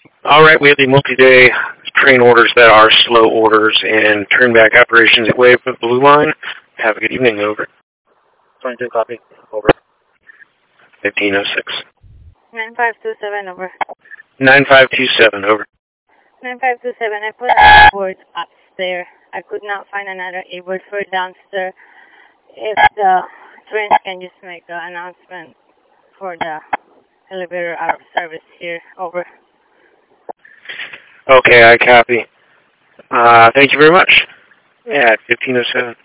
All right, we have the multi-day train orders that are slow orders and turn back operations at Wave with Blue Line. Have a good evening, over. 22 copy, over. 1506. 9527, over. 9527, over. 9527, I put an board upstairs. I could not find another A-board for downstairs. If the train can just make an announcement for the elevator out of service here, over. Okay, I copy. Thank you very much. Yeah, 1507.